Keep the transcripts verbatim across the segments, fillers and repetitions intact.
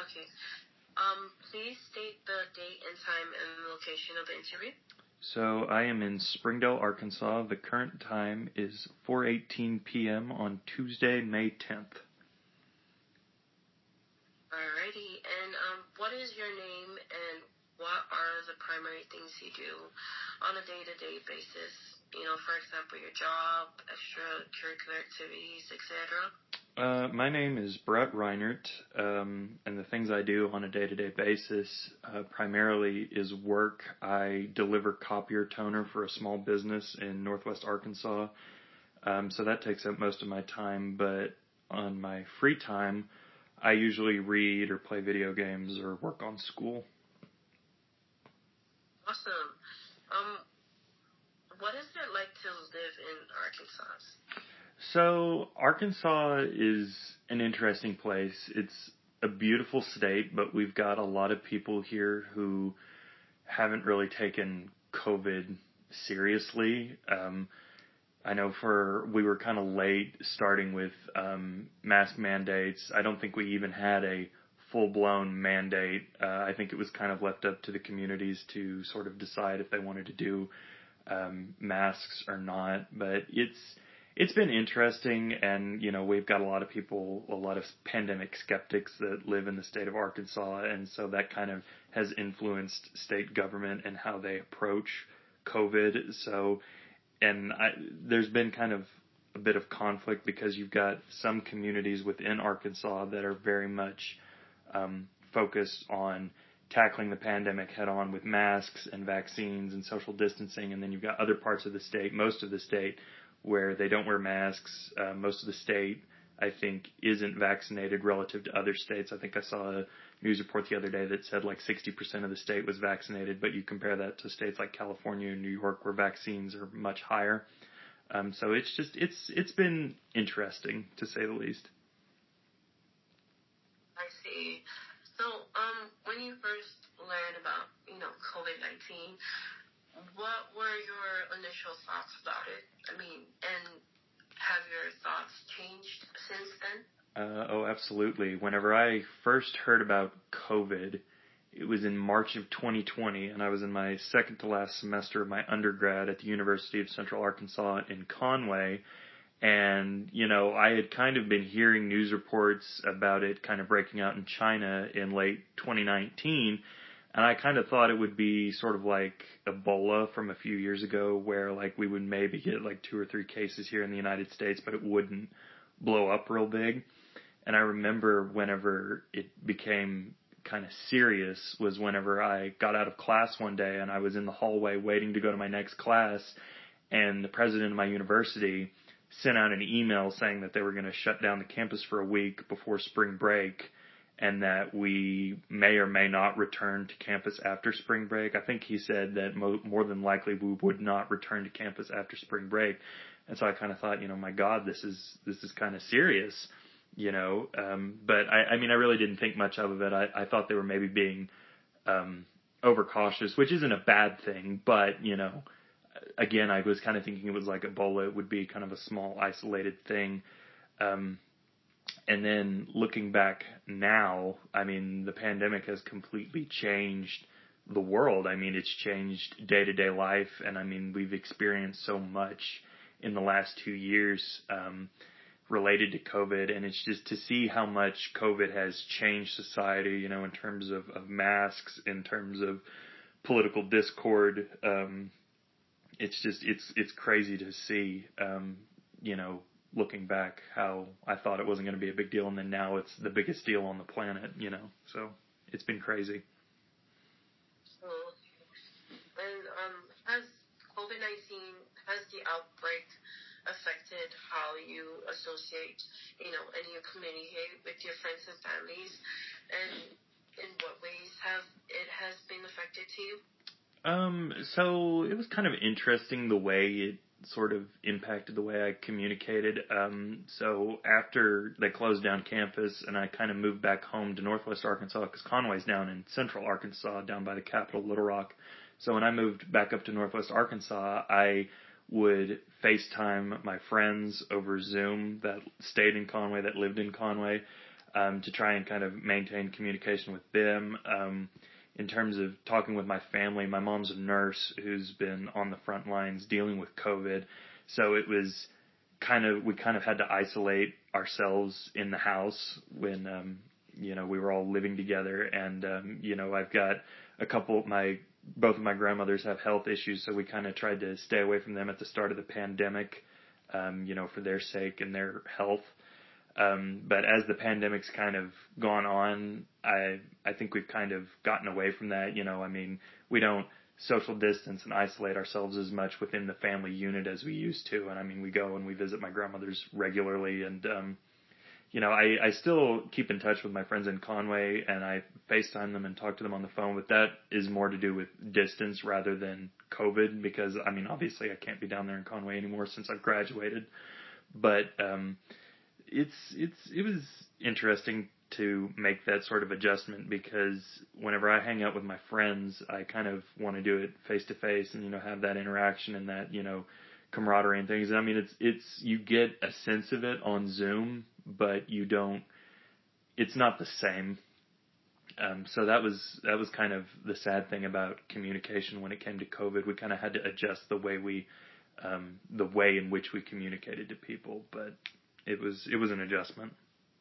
Okay. Um, please state the date and time and location of the interview. So I am in Springdale, Arkansas. The current time is four eighteen p.m. on Tuesday, May tenth. Alrighty. And um, what is your name and what are the primary things you do on a day-to-day basis? You know, for example, your job, extracurricular activities, et cetera. Uh, my name is Brett Reinert, um, and the things I do on a day-to-day basis uh, primarily is work. I deliver copier toner for a small business in Northwest Arkansas, um, so that takes up most of my time. But on my free time, I usually read or play video games or work on school. Awesome. Um, what is it like to live in Arkansas? So, Arkansas is an interesting place. It's a beautiful state, but we've got a lot of people here who haven't really taken COVID seriously. Um, I know for, we were kind of late starting with um, mask mandates. I don't think we even had a full-blown mandate. Uh, I think it was kind of left up to the communities to sort of decide if they wanted to do um, masks or not. But it's it's been interesting, and you know we've got a lot of people, a lot of pandemic skeptics that live in the state of Arkansas, and so that kind of has influenced state government and how they approach COVID. So, and I, there's been kind of a bit of conflict because you've got some communities within Arkansas that are very much um, focused on tackling the pandemic head on with masks and vaccines and social distancing. And then you've got other parts of the state, most of the state, where they don't wear masks. Uh, most of the state, I think, isn't vaccinated relative to other states. I think I saw a news report the other day that said like sixty percent of the state was vaccinated, but you compare that to states like California and New York where vaccines are much higher. Um, so it's just, it's it's been interesting, to say the least. I see. So, um, when you first learned about, you know, COVID nineteen, what were your initial thoughts about it? I mean, and have your thoughts changed since then? Uh, oh, absolutely. Whenever I first heard about COVID, it was in March of twenty twenty, and I was in my second to last semester of my undergrad at the University of Central Arkansas in Conway. And, you know, I had kind of been hearing news reports about it kind of breaking out in China in late twenty nineteen. And I kind of thought it would be sort of like Ebola from a few years ago, where like we would maybe get like two or three cases here in the United States, but it wouldn't blow up real big. And I remember whenever it became kind of serious was whenever I got out of class one day and I was in the hallway waiting to go to my next class, and the president of my university sent out an email saying that they were going to shut down the campus for a week before spring break, and that we may or may not return to campus after spring break. I think he said that mo- more than likely we would not return to campus after spring break. And so I kind of thought, you know, my God, this is this is kind of serious, you know. Um, but I, I mean, I really didn't think much of it. I, I thought they were maybe being um, overcautious, which isn't a bad thing. But, you know, again, I was kind of thinking it was like Ebola. It would be kind of a small, isolated thing. Um, and then looking back now, I mean, the pandemic has completely changed the world. I mean, it's changed day-to-day life. And, I mean, we've experienced so much in the last two years um, related to COVID. And it's just to see how much COVID has changed society, you know, in terms of, of masks, in terms of political discord. Um, it's just, it's, it's crazy to see, um, you know, looking back how I thought it wasn't going to be a big deal. And then now it's the biggest deal on the planet, you know, so it's been crazy. So, and um, has COVID nineteen, has the outbreak affected how you associate, you know, and you communicate with your friends and families? And in what ways have it has been affected to you? Um, so it was kind of interesting the way it sort of impacted the way I communicated. Um, so after they closed down campus and I kind of moved back home to Northwest Arkansas, because Conway's down in Central Arkansas, down by the capital, Little Rock. So when I moved back up to Northwest Arkansas, I would FaceTime my friends over Zoom that stayed in Conway, that lived in Conway. um, to try and kind of maintain communication with them. Um, in terms of talking with my family, my mom's a nurse who's been on the front lines dealing with COVID. So it was kind of, we kind of had to isolate ourselves in the house when, um, you know, we were all living together. And, um, you know, I've got a couple, my, both of my grandmothers have health issues. So we kind of tried to stay away from them at the start of the pandemic, um, you know, for their sake and their health. Um, but as the pandemic's kind of gone on, I I think we've kind of gotten away from that. You know, I mean, we don't social distance and isolate ourselves as much within the family unit as we used to. And I mean, we go and we visit my grandmother's regularly. And, um, you know, I, I still keep in touch with my friends in Conway, and I FaceTime them and talk to them on the phone. But that is more to do with distance rather than COVID, because, I mean, obviously I can't be down there in Conway anymore since I've graduated. But, um, It's it's it was interesting to make that sort of adjustment, because whenever I hang out with my friends, I kind of want to do it face to face and, you know, have that interaction and that, you know, camaraderie and things. I mean, it's it's you get a sense of it on Zoom, but you don't. It's not the same. Um, so that was that was kind of the sad thing about communication when it came to COVID. We kind of had to adjust the way we um, the way in which we communicated to people, but. It was it was an adjustment.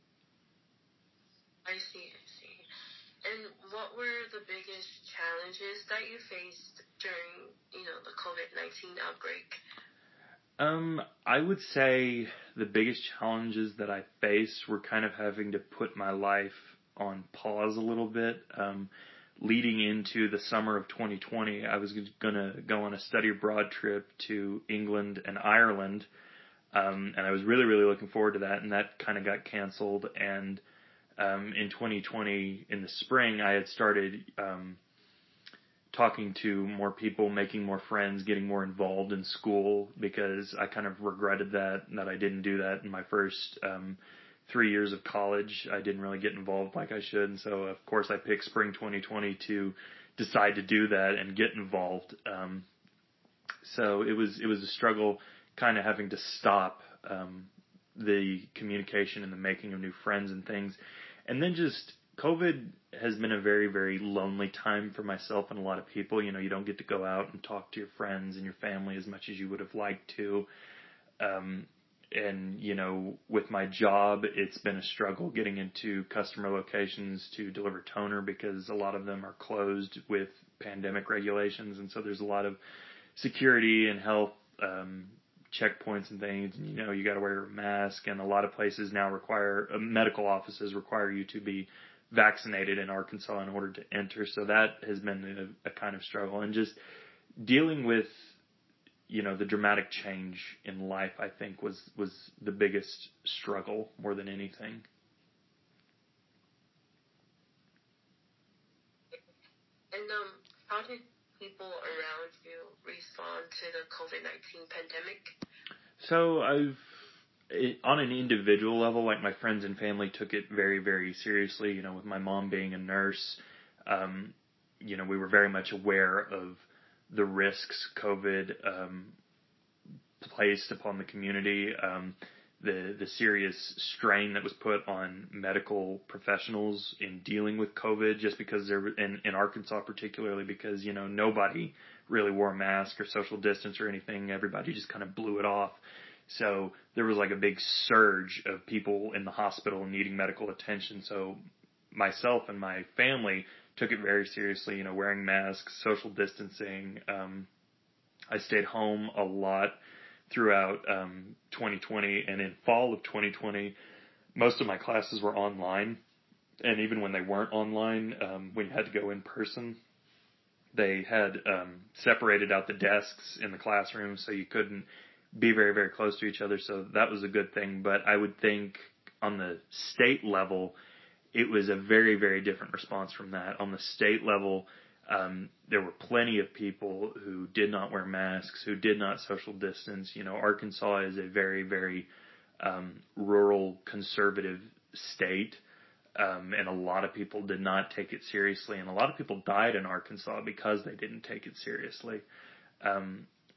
I see, I see. And what were the biggest challenges that you faced during, you know, the COVID nineteen outbreak? Um, I would say the biggest challenges that I faced were kind of having to put my life on pause a little bit. Um, leading into the summer of twenty twenty, I was going to go on a study abroad trip to England and Ireland. Um, and I was really, really looking forward to that, and that kind of got canceled. And um, in twenty twenty, in the spring, I had started um, talking to more people, making more friends, getting more involved in school, because I kind of regretted that, that I didn't do that in my first um, three years of college. I didn't really get involved like I should, and so, of course, I picked spring twenty twenty to decide to do that and get involved. Um, so it was it was a struggle, kind of having to stop um, the communication and the making of new friends and things. And then just COVID has been a very, very lonely time for myself and a lot of people. You know, you don't get to go out and talk to your friends and your family as much as you would have liked to. Um, and, you know, with my job, it's been a struggle getting into customer locations to deliver toner, because a lot of them are closed with pandemic regulations. And so there's a lot of security and health um checkpoints and things, and, you know, you got to wear a mask, and a lot of places now require, uh, medical offices require you to be vaccinated in Arkansas in order to enter. So that has been a, a kind of struggle, and just dealing with, you know, the dramatic change in life, I think was, was the biggest struggle more than anything. And um, how did people around you respond to the COVID nineteen pandemic? So I've, it, on an individual level, like my friends and family took it very, very seriously. You know, with my mom being a nurse, um, you know, we were very much aware of the risks COVID um, placed upon the community. Um, the the serious strain that was put on medical professionals in dealing with COVID, just because there, in, in Arkansas particularly, because, you know, nobody really wore a mask or social distance or anything. Everybody just kind of blew it off. So there was like a big surge of people in the hospital needing medical attention. So myself and my family took it very seriously, you know, wearing masks, social distancing. Um, I stayed home a lot throughout um, twenty twenty, and in fall of twenty twenty, most of my classes were online. And even when they weren't online, um, when you had to go in person, they had um, separated out the desks in the classroom, so you couldn't be very, very close to each other. So that was a good thing. But I would think on the state level, it was a very, very different response from that. On the state level, Um, there were plenty of people who did not wear masks, who did not social distance. You know, Arkansas is a very, very um, rural, conservative state, um, and a lot of people did not take it seriously, and a lot of people died in Arkansas because they didn't take it seriously. Um,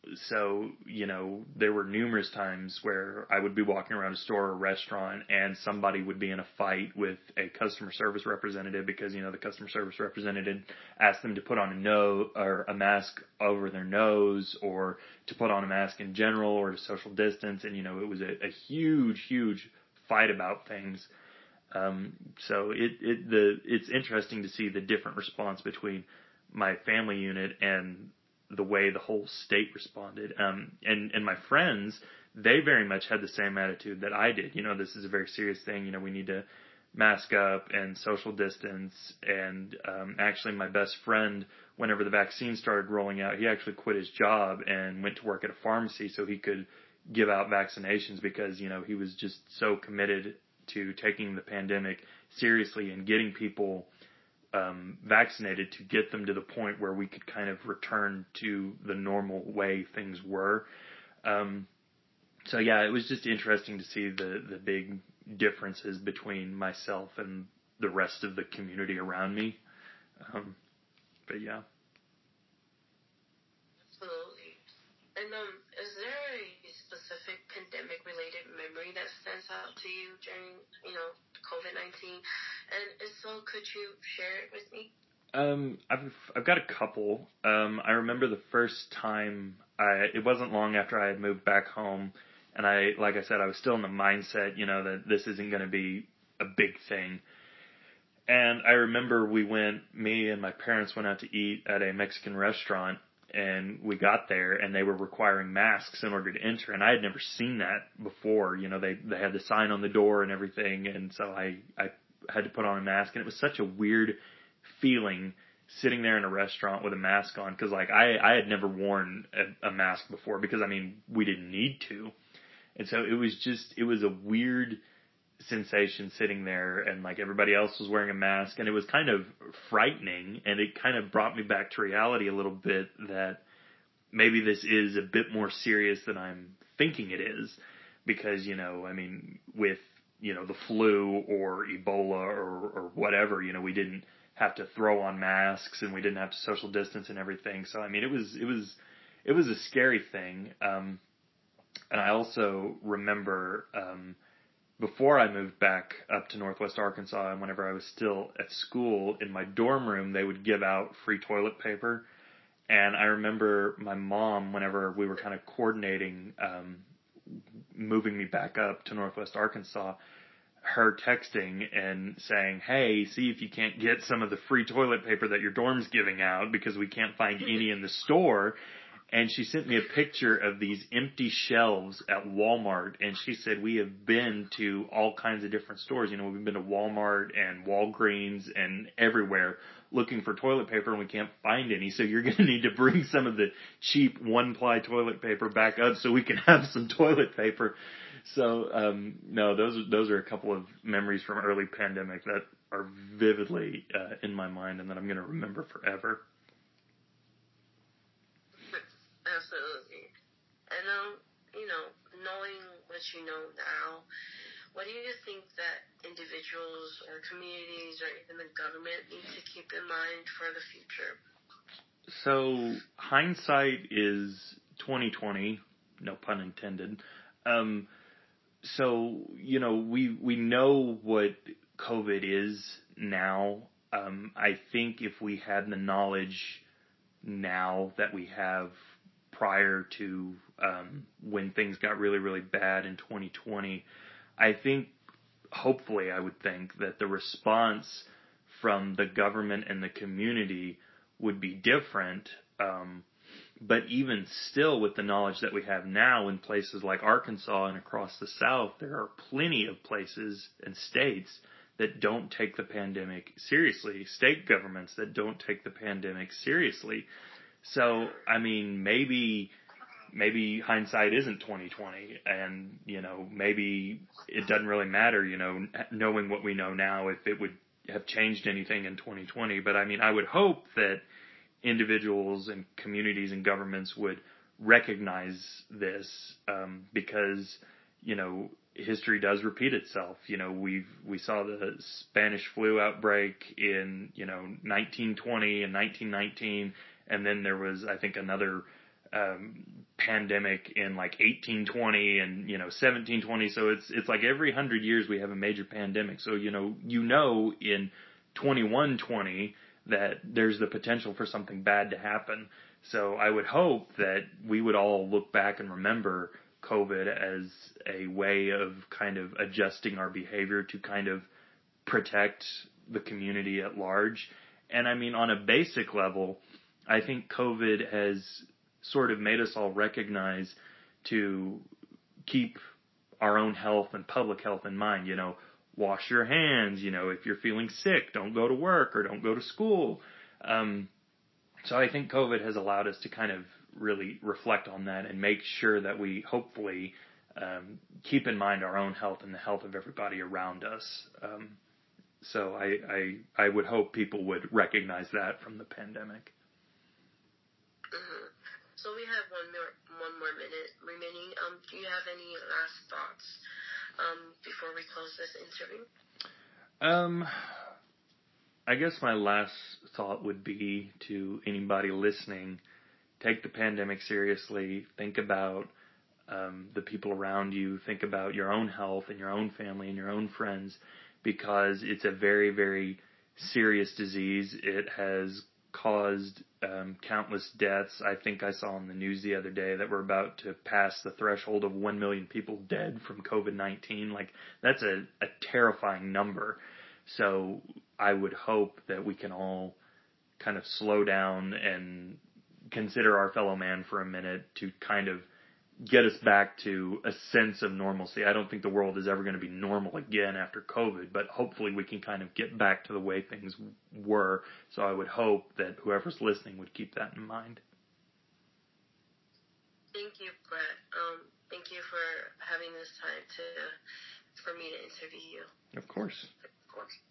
so, you know, there were numerous times where I would be walking around a store or a restaurant and somebody would be in a fight with a customer service representative because, you know, the customer service representative asked them to put on a no or a mask over their nose or to put on a mask in general or to social distance. And, you know, it was a, a huge, huge fight about things. Um, so it, it, the, it's interesting to see the different response between my family unit and the way the whole state responded. Um, and, and my friends, they very much had the same attitude that I did. You know, this is a very serious thing. You know, we need to mask up and social distance. And, um, actually my best friend, whenever the vaccine started rolling out, he actually quit his job and went to work at a pharmacy so he could give out vaccinations because, you know, he was just so committed to taking the pandemic seriously and getting people um, vaccinated to get them to the point where we could kind of return to the normal way things were. Um, so yeah, it was just interesting to see the, the big differences between myself and the rest of the community around me. Um, but yeah. Absolutely. And um, is there a specific pandemic-related memory that stands out to you during, you know, COVID nineteen? And if so, could you share it with me? Um, I've I've got a couple. Um, I remember the first time I. It wasn't long after I had moved back home, and I, like I said, I was still in the mindset, you know, that this isn't going to be a big thing. And I remember we went, me and my parents went out to eat at a Mexican restaurant. And we got there and they were requiring masks in order to enter. And I had never seen that before. You know, they, they had the sign on the door and everything. And so I, I had to put on a mask. And it was such a weird feeling sitting there in a restaurant with a mask on. Cause like I, I had never worn a, a mask before because I mean, we didn't need to. And so it was just, it was a weird sensation sitting there and like everybody else was wearing a mask and it was kind of frightening and it kind of brought me back to reality a little bit that maybe this is a bit more serious than I'm thinking it is because, you know, I mean, with, you know, the flu or Ebola or, or whatever, you know, we didn't have to throw on masks and we didn't have to social distance and everything. So, I mean, it was, it was, it was a scary thing. Um, and I also remember, um, before I moved back up to Northwest Arkansas and whenever I was still at school, in my dorm room, they would give out free toilet paper. And I remember my mom, whenever we were kind of coordinating, um, moving me back up to Northwest Arkansas, her texting and saying, hey, see if you can't get some of the free toilet paper that your dorm's giving out because we can't find any in the store. And she sent me a picture of these empty shelves at Walmart. And she said, we have been to all kinds of different stores. You know, we've been to Walmart and Walgreens and everywhere looking for toilet paper and we can't find any. So you're going to need to bring some of the cheap one-ply toilet paper back up so we can have some toilet paper. So, um, no, those are, those are a couple of memories from early pandemic that are vividly uh, in my mind and that I'm going to remember forever. Absolutely. And, um, you know, knowing what you know now, what do you think that individuals or communities or even the government need to keep in mind for the future? So hindsight is twenty twenty, no pun intended. Um, so, you know, we, we know what COVID is now. Um, I think if we had the knowledge now that we have prior to um, when things got really, really bad in twenty twenty, I think, hopefully, I would think that the response from the government and the community would be different. Um, but even still, with the knowledge that we have now in places like Arkansas and across the South, there are plenty of places and states that don't take the pandemic seriously, state governments that don't take the pandemic seriously. So, I mean, maybe, maybe hindsight isn't twenty twenty and, you know, maybe it doesn't really matter, you know, knowing what we know now, if it would have changed anything in twenty twenty. But I mean, I would hope that individuals and communities and governments would recognize this, um, because, you know, history does repeat itself. You know, we've, we saw the Spanish flu outbreak in, you know, nineteen twenty and nineteen nineteen. And then there was, I think, another um, pandemic in like eighteen twenty and, you know, seventeen twenty. So it's, it's like every hundred years we have a major pandemic. So, you know, you know, in twenty-one twenty that there's the potential for something bad to happen. So I would hope that we would all look back and remember COVID as a way of kind of adjusting our behavior to kind of protect the community at large. And I mean, on a basic level, I think COVID has sort of made us all recognize to keep our own health and public health in mind. You know, wash your hands. You know, if you're feeling sick, don't go to work or don't go to school. Um, so I think COVID has allowed us to kind of really reflect on that and make sure that we hopefully um, keep in mind our own health and the health of everybody around us. Um, so I, I I would hope people would recognize that from the pandemic. Mm-hmm. So we have one more one more minute remaining. Um, do you have any last thoughts um, before we close this interview? Um, I guess my last thought would be to anybody listening: take the pandemic seriously. Think about um, the people around you. Think about your own health and your own family and your own friends, because it's a very, very serious disease. It has caused um, countless deaths. I think I saw on the news the other day that we're about to pass the threshold of one million people dead from COVID nineteen. Like, that's a, a terrifying number. So I would hope that we can all kind of slow down and consider our fellow man for a minute to kind of get us back to a sense of normalcy. I don't think the world is ever going to be normal again after COVID, but hopefully we can kind of get back to the way things were. So I would hope that whoever's listening would keep that in mind. Thank you, Brett. Um, thank you for having this time to for me to interview you. Of course. Of course.